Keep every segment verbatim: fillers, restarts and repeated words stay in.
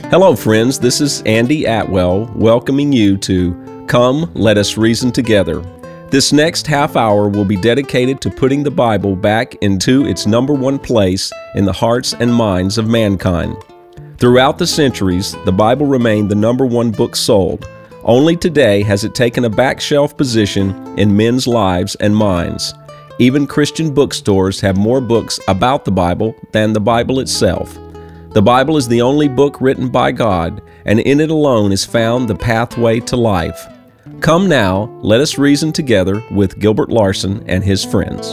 Hello, friends. This is Andy Atwell welcoming you to Come, Let Us Reason Together. This next half hour will be dedicated to putting the Bible back into its number one place in the hearts and minds of mankind. Throughout the centuries, the Bible remained the number one book sold. Only today has it taken a back shelf position in men's lives and minds. Even Christian bookstores have more books about the Bible than the Bible itself. The Bible is the only book written by God, and in it alone is found the pathway to life. Come now, let us reason together with Gilbert Larson and his friends.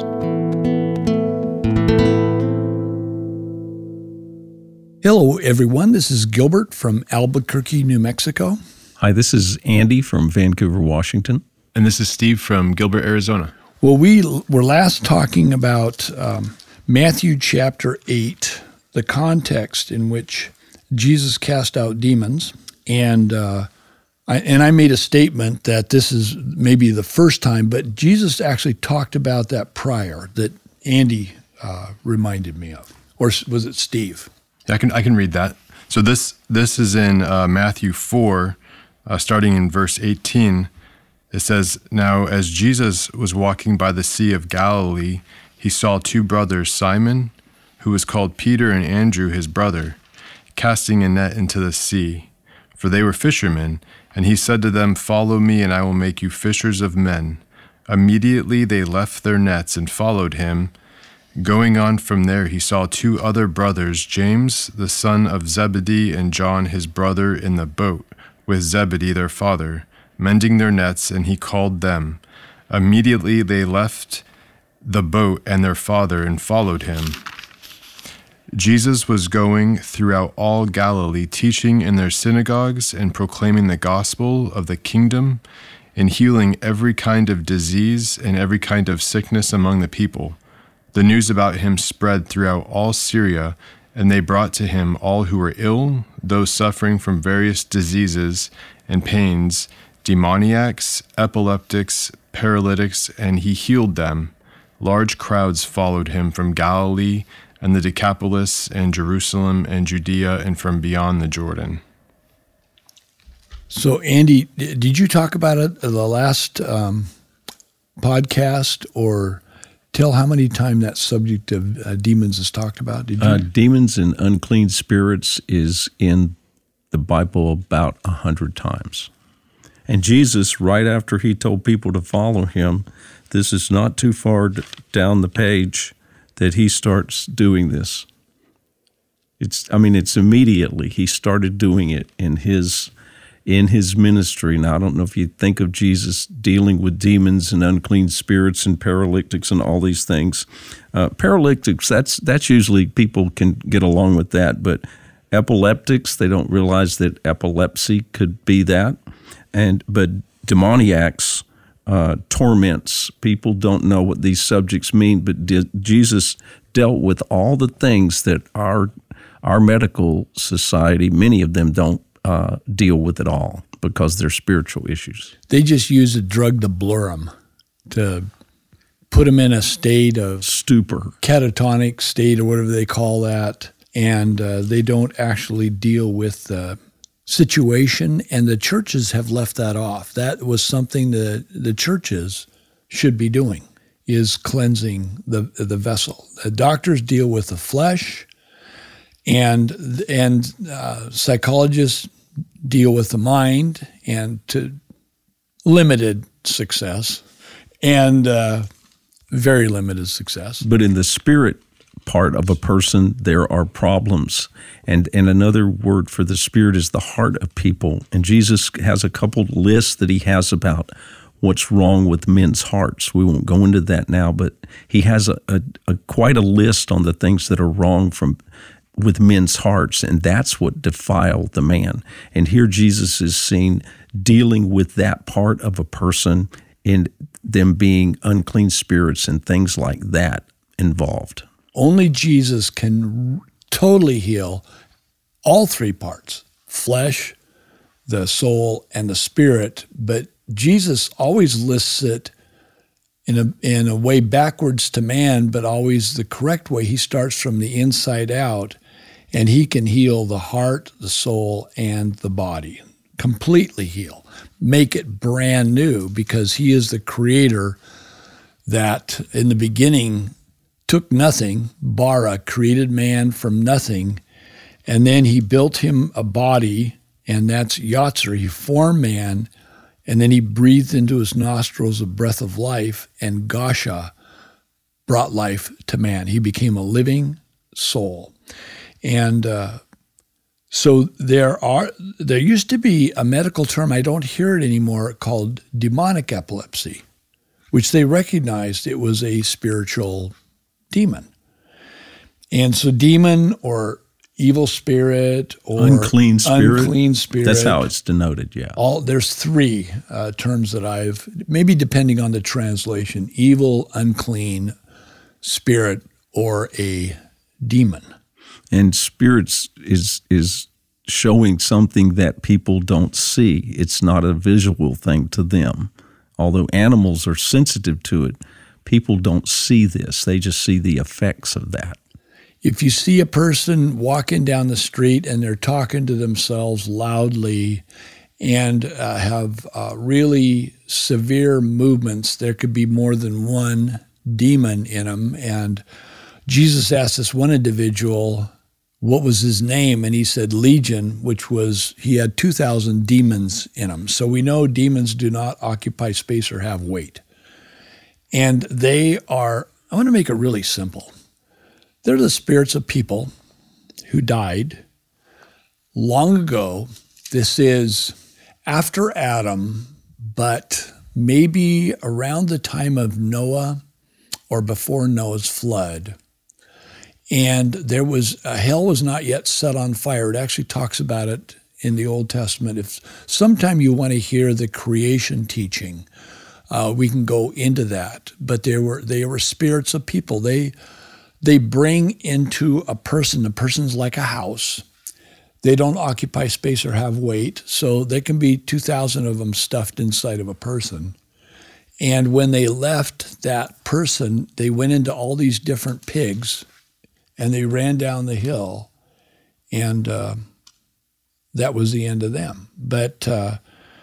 Hello, everyone. This is Gilbert from Albuquerque, New Mexico. Hi, this is Andy from Vancouver, Washington. And this is Steve from Gilbert, Arizona. Well, we were last talking about um, Matthew chapter eight, the context in which Jesus cast out demons. And uh, I, and I made a statement that this is maybe the first time, but Jesus actually talked about that prior that Andy uh, reminded me of. Or was it Steve? Yeah, I can I can read that. So this this is in uh, Matthew four, uh, starting in verse eighteen. It says, "Now as Jesus was walking by the Sea of Galilee, he saw two brothers, Simon, who was called Peter, and Andrew his brother, casting a net into the sea, for they were fishermen. And he said to them, 'Follow me, and I will make you fishers of men.' Immediately they left their nets and followed him. Going on from there, he saw two other brothers, James, the son of Zebedee, and John his brother, in the boat with Zebedee their father, mending their nets, and he called them. Immediately they left the boat and their father and followed him. Jesus was going throughout all Galilee, teaching in their synagogues and proclaiming the gospel of the kingdom and healing every kind of disease and every kind of sickness among the people. The news about him spread throughout all Syria, and they brought to him all who were ill, those suffering from various diseases and pains, demoniacs, epileptics, paralytics, and he healed them. Large crowds followed him from Galilee and the Decapolis and Jerusalem and Judea and from beyond the Jordan." So, Andy, did you talk about it in the last um, podcast, or tell how many times that subject of uh, demons is talked about? Did you? Uh, demons and unclean spirits is in the Bible about a hundred times. And Jesus, right after he told people to follow him, this is not too far down the page that he starts doing this. It's, I mean, it's immediately. He started doing it in his in his ministry. Now, I don't know if you think of Jesus dealing with demons and unclean spirits and paralytics and all these things. Uh, paralytics, that's that's usually people can get along with that, but epileptics, they don't realize that epilepsy could be that. And but demoniacs, uh, torments, people don't know what these subjects mean, but de- Jesus dealt with all the things that our our medical society, many of them don't uh, deal with at all because they're spiritual issues. They just use a drug to blur them, to put them in a state of stupor, catatonic state, or whatever they call that, and uh, they don't actually deal with the situation, and the churches have left that off. That was something that the churches should be doing, is cleansing the the vessel. The doctors deal with the flesh, and and uh, psychologists deal with the mind, and to limited success, and uh, very limited success. But in the spirit part of a person, there are problems. And and another word for the spirit is the heart of people. And Jesus has a couple lists that he has about what's wrong with men's hearts. We won't go into that now, but he has a, a, a quite a list on the things that are wrong from with men's hearts, and that's what defile the man. And here Jesus is seen dealing with that part of a person and them being unclean spirits and things like that involved. Only Jesus can totally heal all three parts, flesh, the soul, and the spirit. But Jesus always lists it in a in a way backwards to man, but always the correct way. He starts from the inside out, And he can heal the heart, the soul, and the body. Completely heal. Make it brand new, because he is the creator that in the beginning took nothing. Bara created man from nothing. And then he built him a body, and that's Yotzer. He formed man, and then he breathed into his nostrils a breath of life, and Gasha brought life to man. He became a living soul. And uh, so there are there used to be a medical term, I don't hear it anymore, called demonic epilepsy, which they recognized it was a spiritual demon. And so demon or evil spirit or unclean spirit. Unclean spirit. That's how it's denoted, yeah. All there's three uh, terms that I've, maybe depending on the translation, evil, unclean spirit, or a demon. And spirits is is showing something that people don't see. It's not a visual thing to them. Although animals are sensitive to it, people don't see this. They just see the effects of that. If you see a person walking down the street and they're talking to themselves loudly and uh, have uh, really severe movements, there could be more than one demon in them. And Jesus asked this one individual, what was his name? And he said Legion, which was, he had two thousand demons in him. So we know demons do not occupy space or have weight. And they are, I want to make it really simple. They're the spirits of people who died long ago. This is after Adam, but maybe around the time of Noah or before Noah's flood. And there was, uh, hell was not yet set on fire. It actually talks about it in the Old Testament. If sometime you want to hear the creation teaching, uh, we can go into that. But there were they were spirits of people. They they bring into a person. A person's like a house. They don't occupy space or have weight, so there can be two thousand of them stuffed inside of a person. And when they left that person, they went into all these different pigs, and they ran down the hill, and uh, that was the end of them. But uh,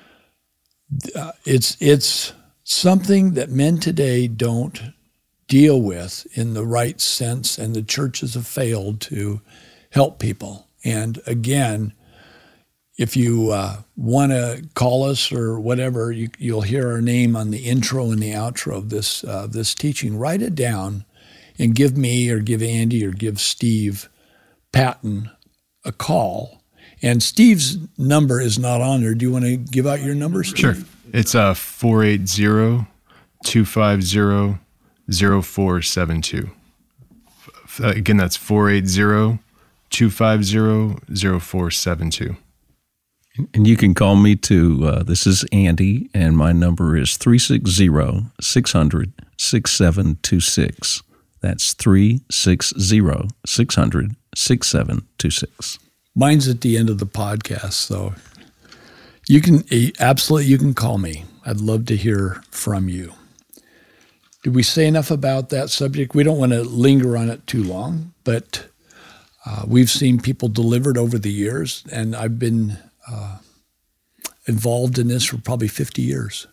uh, it's it's something that men today don't deal with in the right sense, and the churches have failed to help people. And again, if you uh, want to call us or whatever, you, you'll hear our name on the intro and the outro of this uh, this teaching. Write it down and give me or give Andy or give Steve Patton a call. And Steve's number is not on there. Do you want to give out your number, Steve? Sure. It's uh, four eight zero, two five zero, zero four seven two. Again, that's four eight zero, two five zero, zero four seven two. And you can call me too. Uh, this is Andy, and my number is three six zero, six hundred, six seven two six. That's three six zero, six hundred, six seven two six. Mine's at the end of the podcast, so you can absolutely you can call me. I'd love to hear from you. Did we say enough about that subject? We don't want to linger on it too long, but uh, we've seen people delivered over the years, and I've been uh, involved in this for probably fifty years.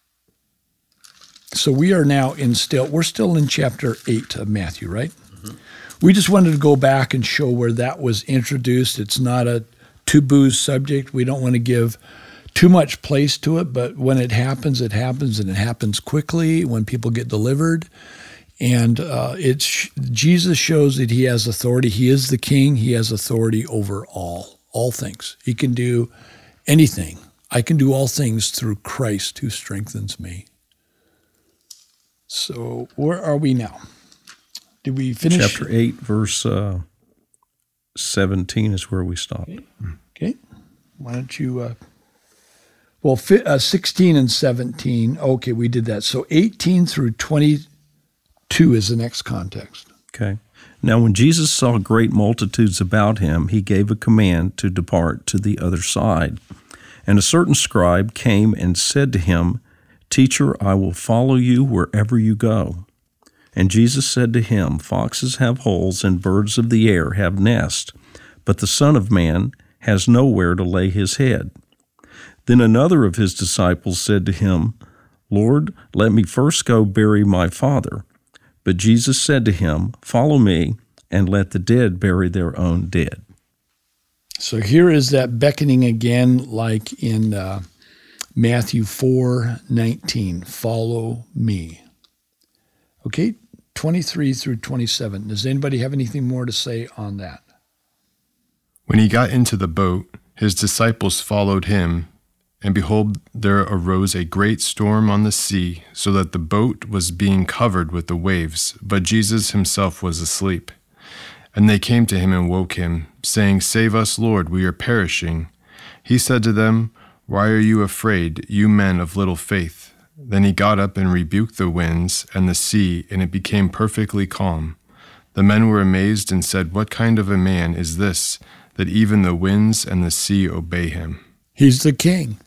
So we are now in still, we're still in chapter eight of Matthew, right? Mm-hmm. We just wanted to go back and show where that was introduced. It's not a taboo subject. We don't want to give too much place to it, but when it happens, it happens, and it happens quickly when people get delivered. And uh, it's Jesus shows that he has authority. He is the king. He has authority over all, all things. He can do anything. I can do all things through Christ who strengthens me. So where are we now? Did we finish? Chapter eight, verse uh, seventeen is where we stopped. Okay. okay. Why don't you, uh, well, fi- uh, sixteen and seventeen. Okay, we did that. So eighteen through twenty-two is the next context. Okay. Now when Jesus saw great multitudes about him, he gave a command to depart to the other side. And a certain scribe came and said to him, Teacher, I will follow you wherever you go. And Jesus said to him, Foxes have holes and birds of the air have nests, but the Son of Man has nowhere to lay his head." Then another of his disciples said to him, "Lord, let me first go bury my father." But Jesus said to him, "Follow me, and let the dead bury their own dead." So here is that beckoning again, like in uh, Matthew four nineteen, "Follow me." Okay, twenty-three through twenty-seven. Does anybody have anything more to say on that? When he got into the boat, his disciples followed him, and behold, there arose a great storm on the sea, so that the boat was being covered with the waves, but Jesus himself was asleep. And they came to him and woke him, saying, "Save us, Lord, we are perishing." He said to them, "Why are you afraid, you men of little faith?" Then he got up and rebuked the winds and the sea, and it became perfectly calm. The men were amazed and said, "What kind of a man is this, that even the winds and the sea obey him?" He's the king.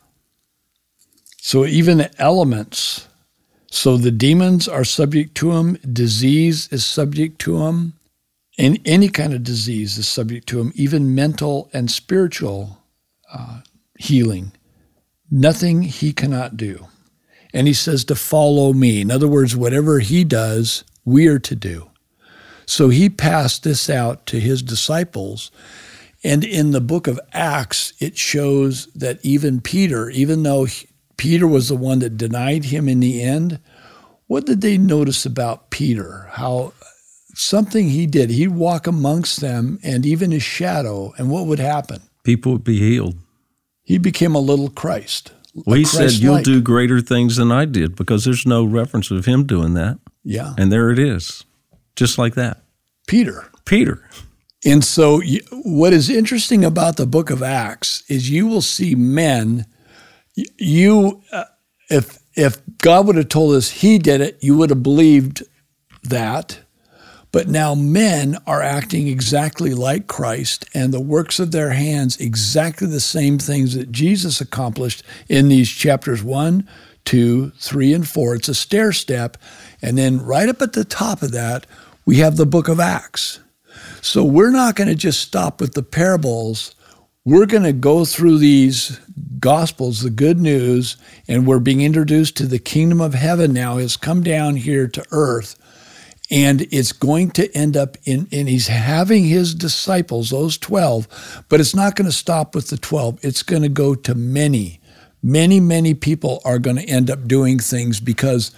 So even the elements, so the demons are subject to him, disease is subject to him, and any kind of disease is subject to him, even mental and spiritual uh, healing. Nothing he cannot do. And he says to follow me. In other words, whatever he does, we are to do. So he passed this out to his disciples. And in the book of Acts, it shows that even Peter, even though he, Peter was the one that denied him in the end, what did they notice about Peter? How something he did, he'd walk amongst them and even his shadow, and what would happen? People would be healed. He became a little Christ. Well, he said, "You'll do greater things than I did," because there's no reference of him doing that. Yeah. And there it is, just like that. Peter. Peter. And so what is interesting about the book of Acts is you will see men, you, uh, if if God would have told us he did it, you would have believed that. But now men are acting exactly like Christ, and the works of their hands exactly the same things that Jesus accomplished in these chapters one, two, three, and four. It's a stair step. And then right up at the top of that, we have the book of Acts. So we're not going to just stop with the parables. We're going to go through these gospels, the good news, and we're being introduced to the kingdom of heaven now has come down here to earth. And it's going to end up in, and he's having his disciples, those twelve, but it's not going to stop with the twelve. It's going to go to many, many, many people are going to end up doing things, because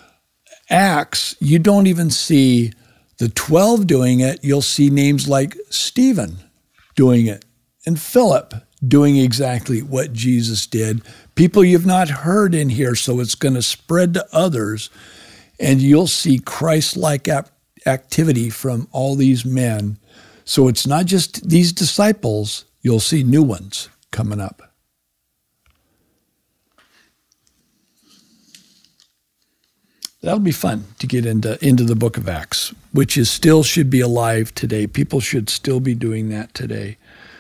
Acts, you don't even see the twelve doing it. You'll see names like Stephen doing it and Philip doing exactly what Jesus did. People you've not heard in here, so it's going to spread to others. And you'll see Christ-like ap- activity from all these men. So it's not just these disciples, you'll see new ones coming up. That'll be fun to get into, into the book of Acts, which is still should be alive today. People should still be doing that today.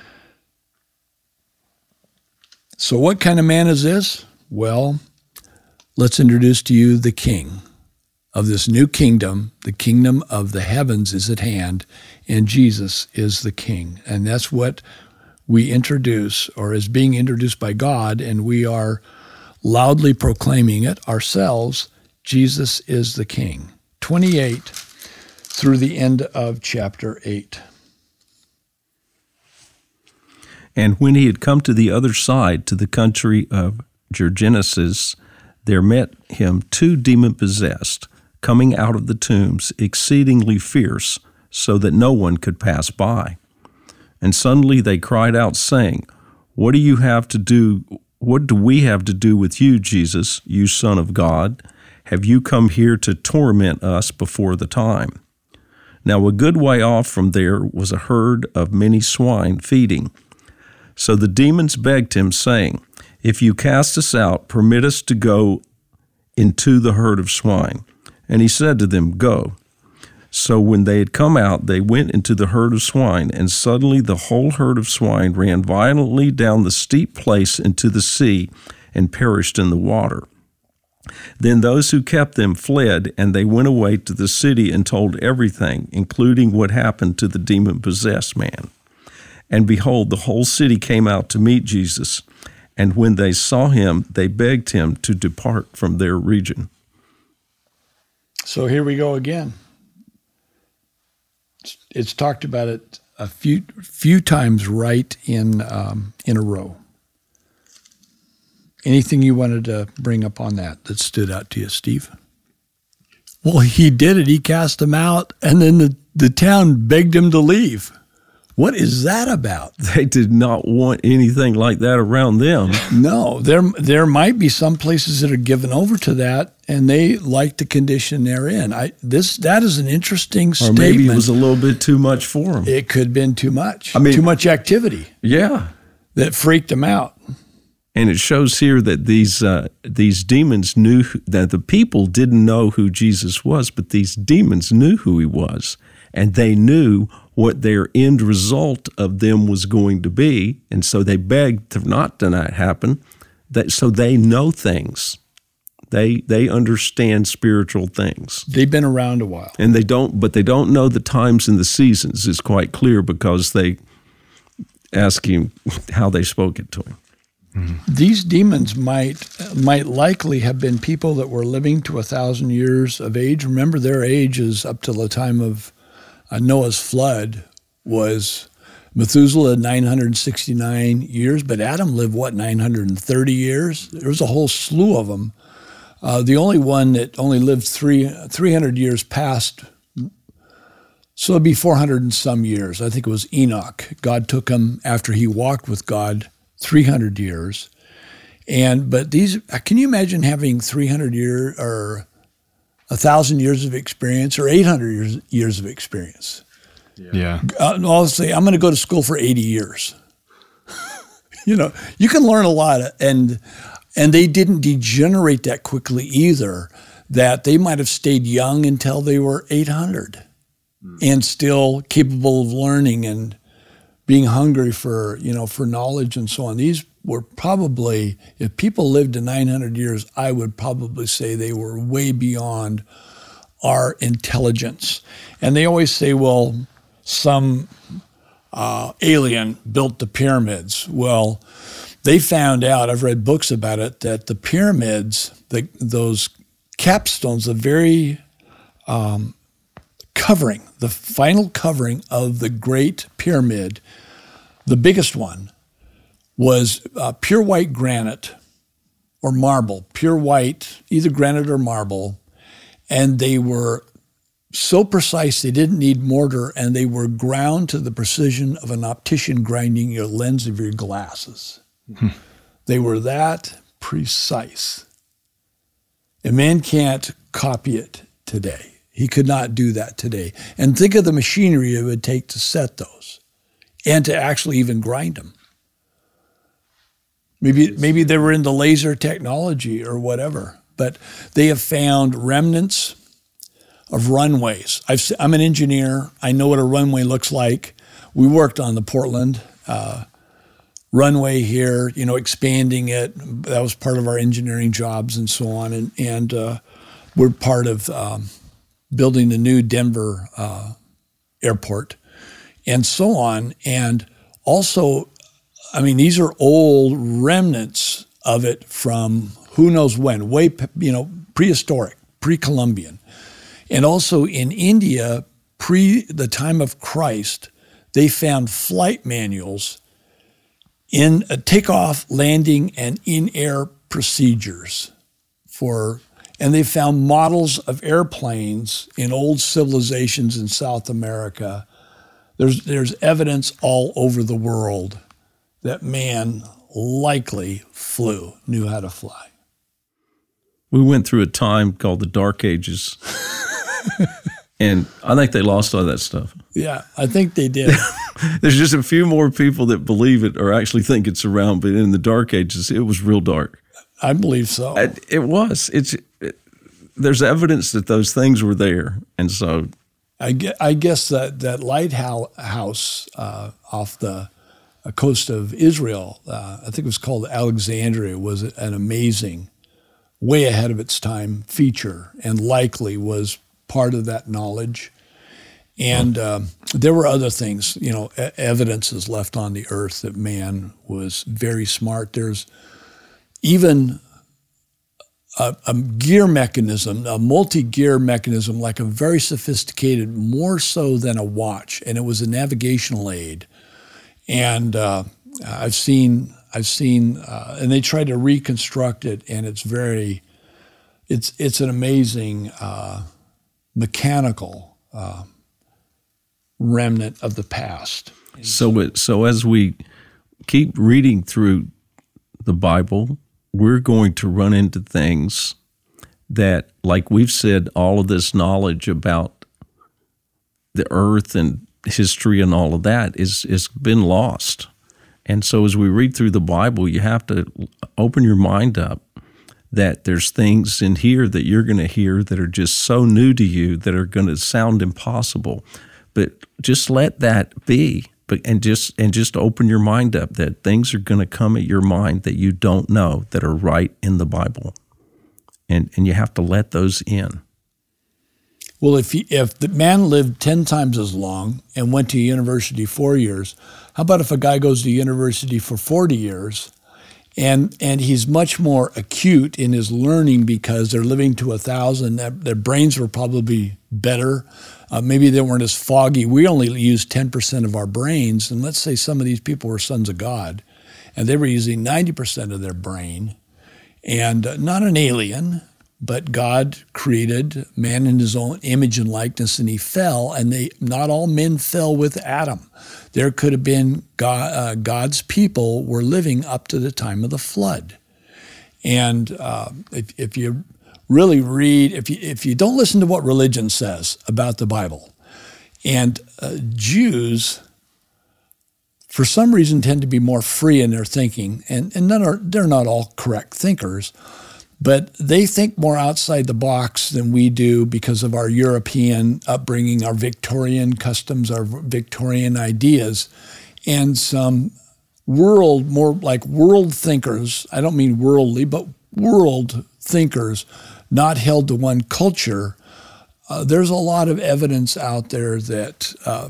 So what kind of man is this? Well, let's introduce to you the king of this new kingdom. The kingdom of the heavens is at hand, and Jesus is the king. And that's what we introduce, or is being introduced by God, and we are loudly proclaiming it ourselves. Jesus is the king. twenty-eight through the end of chapter eight. And when he had come to the other side, to the country of Gergenesis, there met him two demon-possessed, coming out of the tombs, exceedingly fierce, so that no one could pass by. And suddenly they cried out, saying, What do you have to do? What do we have to do with you, Jesus, you Son of God? Have you come here to torment us before the time? Now a good way off from there was a herd of many swine feeding. So the demons begged him, saying, If you cast us out, permit us to go into the herd of swine. And he said to them, Go. So when they had come out, they went into the herd of swine, and suddenly the whole herd of swine ran violently down the steep place into the sea and perished in the water. Then those who kept them fled, and they went away to the city and told everything, including what happened to the demon-possessed man. And behold, the whole city came out to meet Jesus. And when they saw him, they begged him to depart from their region. So here we go again. It's, it's talked about it a few few times right in um, in a row. Anything you wanted to bring up on that that stood out to you, Steve? Well, he did it. He cast them out, and then the, the town begged him to leave. What is that about? They did not want anything like that around them. No, there there might be some places that are given over to that, and they like the condition they're in. I this that is an interesting Or statement. maybe it was a little bit too much for them. It could have been too much. I mean- too much activity Yeah. that freaked them out. And it shows here that these uh, these demons knew who- that the people didn't know who Jesus was, but these demons knew who he was, and they knew what their end result of them was going to be, and so they begged to not to not happen. That so they know things, they they understand spiritual things, They've been around a while. and they don't, but they don't know the times and the seasons. Is quite clear because they ask him how they spoke it to him. These demons might might likely have been people that were living to a thousand years of age. Remember, their age is up till the time of uh, Noah's flood was Methuselah nine hundred sixty-nine years, but Adam lived, what, nine hundred thirty years? There was a whole slew of them. Uh, the only one that only lived three, three hundred years past, so it'd be four hundred and some years. I think it was Enoch. God took him after he walked with God three hundred years. And, but these, can you imagine having three hundred years or one thousand years of experience or eight hundred years, years of experience? Yeah. Uh, I'll say, I'm going to go to school for eighty years. You know, you can learn a lot. And, and they didn't degenerate that quickly either, that they might have stayed young until they were eight hundred mm. and still capable of learning and being hungry for, you know, for knowledge and so on. These were probably, if people lived to nine hundred years, I would probably say they were way beyond our intelligence. And they always say, well, some uh, alien built the pyramids. Well, they found out, I've read books about it, that the pyramids, the, those capstones, the very um, covering, the final covering of the Great Pyramid, the biggest one, was uh, pure white granite or marble, pure white, either granite or marble, and they were so precise they didn't need mortar, and they were ground to the precision of an optician grinding your lens of your glasses. Hmm. They were that precise. A man can't copy it today. He could not do that today. And think of the machinery it would take to set those and to actually even grind them. Maybe maybe they were into laser technology or whatever, but they have found remnants of runways. I've, I'm an engineer. I know what a runway looks like. We worked on the Portland uh, runway here, you know, expanding it. That was part of our engineering jobs and so on. And, and uh, we're part of um, building the new Denver uh, airport and so on. And also, I mean, these are old remnants of it from who knows when, way, you know, prehistoric, pre-Columbian. And also in India, pre the time of Christ, they found flight manuals in a takeoff, landing, and in-air procedures for, and they found models of airplanes in old civilizations in South America. There's, there's evidence all over the world that man likely flew, knew how to fly. We went through a time called the Dark Ages, and I think they lost all that stuff. Yeah, I think they did. There's just a few more people that believe it or actually think it's around, but in the Dark Ages, it was real dark. I believe so. It, it was. It's. It, there's evidence that those things were there, and so I guess, I guess that that lighthouse uh, off the coast of Israel, uh, I think it was called Alexandria, was an amazing, way ahead of its time feature, and likely was part of that knowledge. And um, there were other things, you know, e- evidences left on the earth that man was very smart. There's even a, a gear mechanism, a multi-gear mechanism, like a very sophisticated, more so than a watch, and it was a navigational aid. And uh, I've seen, I've seen, uh, and they tried to reconstruct it, and it's very, it's it's an amazing uh, mechanical uh, remnant of the past. So, it, so as we keep reading through the Bible, we're going to run into things that, like we've said, all of this knowledge about the earth and history and all of that is is been lost. And so as we read through the Bible, you have to open your mind up that there's things in here that you're going to hear that are just so new to you that are going to sound impossible. But just let that be, but and just and just open your mind up that things are going to come at your mind that you don't know that are right in the Bible, and and you have to let those in. Well, if he, if the man lived ten times as long and went to university four years, how about if a guy goes to university for forty years, and and he's much more acute in his learning because they're living to a thousand. Their brains were probably better. Uh, maybe they weren't as foggy. We only use ten percent of our brains, and let's say some of these people were sons of God, and they were using ninety percent of their brain, and uh, not an alien, but God created man in his own image and likeness, and he fell, and they not all men fell with Adam. There could have been God, uh, God's people were living up to the time of the flood. And uh, if, if you really read, if you, if you don't listen to what religion says about the Bible, and uh, Jews, for some reason, tend to be more free in their thinking, and, and none are, they're not all correct thinkers, but they think more outside the box than we do because of our European upbringing, our Victorian customs, our Victorian ideas, and some world, more like world thinkers. I don't mean worldly, but world thinkers, not held to one culture. Uh, there's a lot of evidence out there that uh,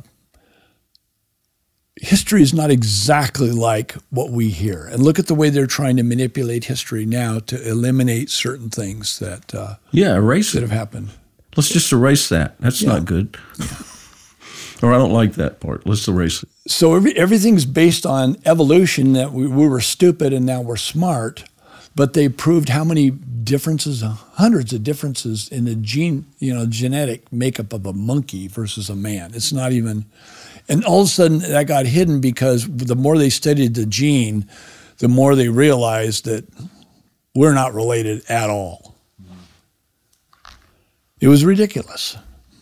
history is not exactly like what we hear. And look at the way they're trying to manipulate history now to eliminate certain things that uh, yeah, erase that it. have happened. Let's just erase that. That's Yeah. not good. Or I don't like that part. Let's erase it. So every, everything's based on evolution, that we, we were stupid and now we're smart, but they proved how many differences, hundreds of differences in the gene, you know, genetic makeup of a monkey versus a man. It's not even, and all of a sudden that got hidden because the more they studied the gene, the more they realized that we're not related at all. It was ridiculous.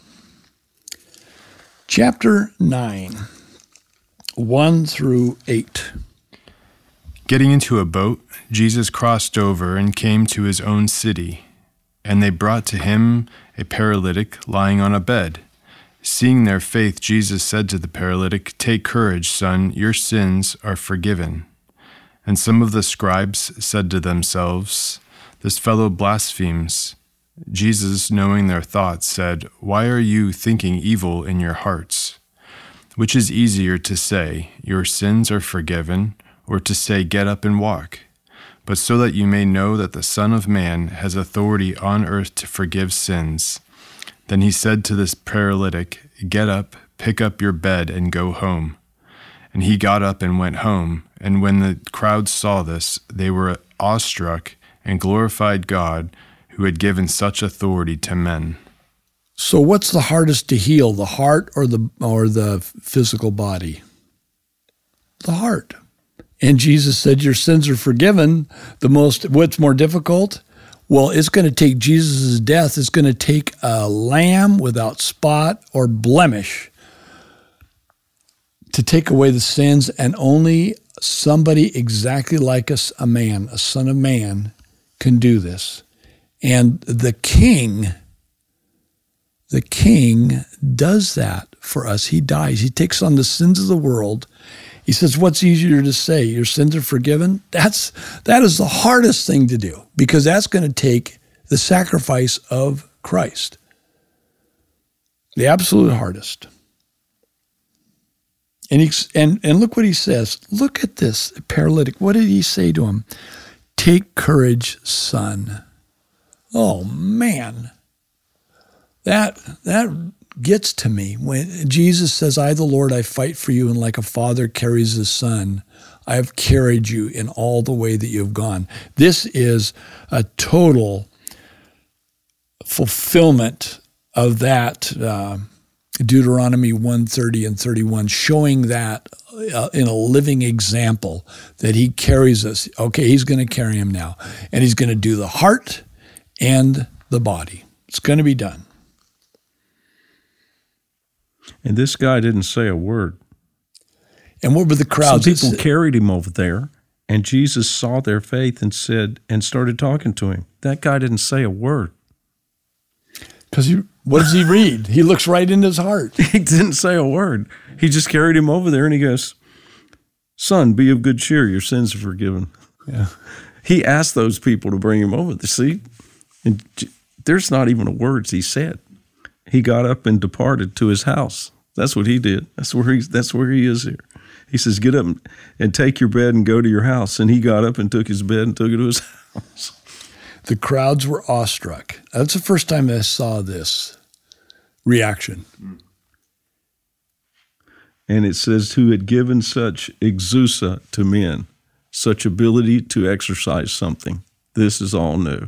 Chapter nine, one through eight. Getting into a boat, Jesus crossed over and came to his own city, and they brought to him a paralytic lying on a bed. Seeing their faith, Jesus said to the paralytic, "Take courage, son, your sins are forgiven." And some of the scribes said to themselves, "This fellow blasphemes." Jesus, knowing their thoughts, said, "Why are you thinking evil in your hearts? Which is easier to say, 'Your sins are forgiven,' or to say, 'Get up and walk'? But so that you may know that the Son of Man has authority on earth to forgive sins." Then he said to this paralytic, "Get up, pick up your bed, and go home." And he got up and went home. And when the crowd saw this, they were awestruck and glorified God, who had given such authority to men. So what's the hardest to heal, the heart or the or the physical body? The heart. And Jesus said, your sins are forgiven. The most, what's more difficult? Well, it's going to take Jesus' death. It's going to take a lamb without spot or blemish to take away the sins, and only somebody exactly like us, a man, a son of man, can do this. And the king, the king does that for us. He dies. He takes on the sins of the world. He says, what's easier to say? Your sins are forgiven? That's, that is the hardest thing to do, because that's going to take the sacrifice of Christ. The absolute hardest. And, he, and, and look what he says. Look at this paralytic. What did he say to him? Take courage, son. Oh, man. That, that gets to me. When Jesus says, I, the Lord, I fight for you, and like a father carries his son, I have carried you in all the way that you have gone. This is a total fulfillment of that uh, Deuteronomy one thirty and thirty-one, showing that uh, in a living example that he carries us. Okay, he's going to carry him now, and he's going to do the heart and the body. It's going to be done. And this guy didn't say a word. And what were the crowds? Some people carried him over there, and Jesus saw their faith and said, and started talking to him. That guy didn't say a word. Because he, what does he read? He looks right into his heart. He didn't say a word. He just carried him over there, and he goes, son, be of good cheer. Your sins are forgiven. Yeah. He asked those people to bring him over. See, and there's not even a word he said. He got up and departed to his house. That's what he did. That's where he's. That's where he is here. He says, get up and take your bed and go to your house. And he got up and took his bed and took it to his house. The crowds were awestruck. That's the first time I saw this reaction. And it says, who had given such exousia to men, such ability to exercise something. This is all new.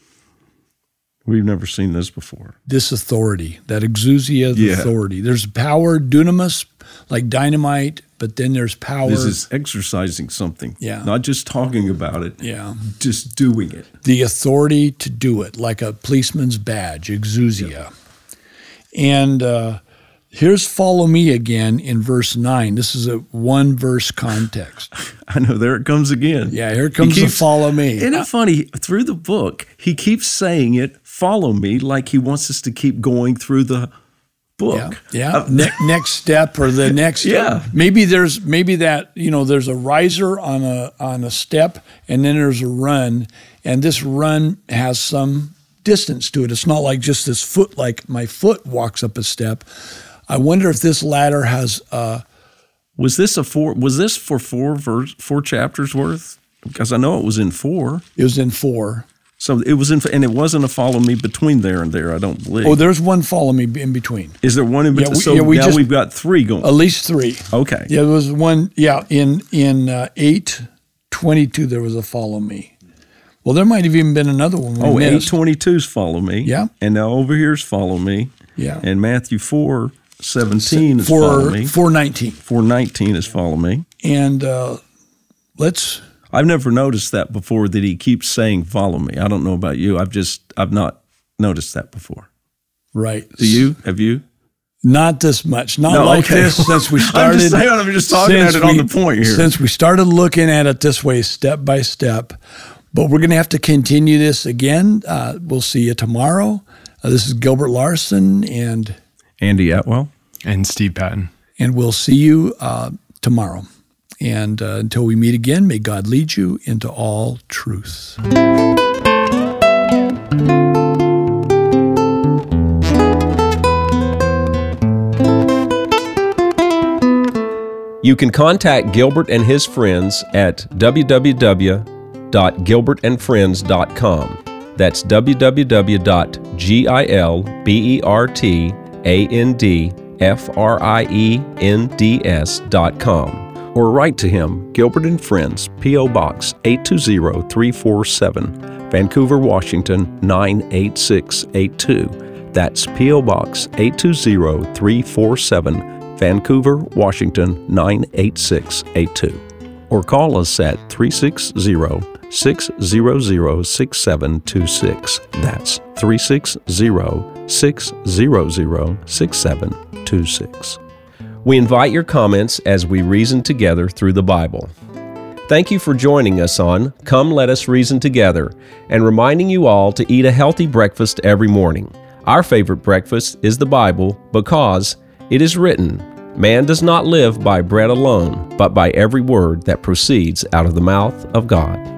We've never seen this before. This authority, that exousia of yeah. authority. There's power, dunamis, like dynamite, but then there's power. This is exercising something. Yeah. Not just talking about it. Yeah. Just doing it. The authority to do it, like a policeman's badge, exousia. Yeah. And uh, here's follow me again in verse nine. This is a one-verse context. I know, there it comes again. Yeah, here comes keeps, the follow me. Isn't it funny? Through the book, he keeps saying it, follow me, like he wants us to keep going through the book. Yeah, yeah. Uh, ne- next step or the next yeah. step. Maybe there's maybe that, you know, there's a riser on a on a step, and then there's a run, and this run has some distance to it. It's not like just this foot, like my foot walks up a step. I wonder if this ladder has uh was this a four was this for four verse four chapters worth? Because I know it was in four. It was in four. So it was in, and it wasn't a follow me between there and there, I don't believe. Oh, there's one follow me in between. Is there one in between? Yeah, we, so yeah, we now just, we've got three going. At least three. Okay. Yeah, there was one, yeah, in, in uh, eight twenty-two, there was a follow me. Well, there might have even been another one we Oh, missed. eight twenty-two's follow me. Yeah. And now over here's follow me. Yeah. And Matthew four seventeen is four, follow me. four nineteen. four nineteen is follow me. And uh, let's... I've never noticed that before, that he keeps saying, follow me. I don't know about you. I've just, I've not noticed that before. Right. Do you? Have you? Not this much. Not no, like okay. this since we started. I'm just saying, I'm just talking at it we, on the point here. Since we started looking at it this way, step by step. But we're going to have to continue this again. Uh, we'll see you tomorrow. Uh, this is Gilbert Larson and Andy Atwell and Steve Patton. And we'll see you uh, tomorrow. And uh, until we meet again, may God lead you into all truth. You can contact Gilbert and his friends at w w w dot gilbert and friends dot com. That's w w w dot gilbert and friends dot com. Or write to him, Gilbert and Friends, P O. Box eight two zero three four seven, Vancouver, Washington nine eight six eight two. That's P O. Box eight two zero three four seven, Vancouver, Washington nine eight six eight two. Or call us at three six zero, six zero zero, six seven two six. That's three six zero, six zero zero, six seven two six. We invite your comments as we reason together through the Bible. Thank you for joining us on Come Let Us Reason Together, and reminding you all to eat a healthy breakfast every morning. Our favorite breakfast is the Bible, because it is written, man does not live by bread alone, but by every word that proceeds out of the mouth of God.